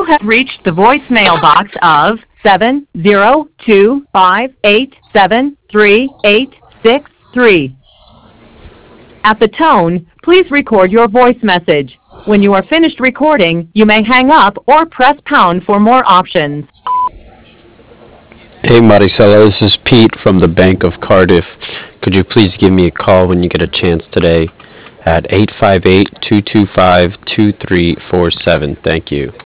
You have reached the voicemail box of 70258733863. At the tone, please record your voice message. When you are finished recording, you may hang up or press pound for more options. Hey Maricela, this is Pete from the Bank of Cardiff. Could you please give me a call when you get a chance today at 858-225-2347? Thank you.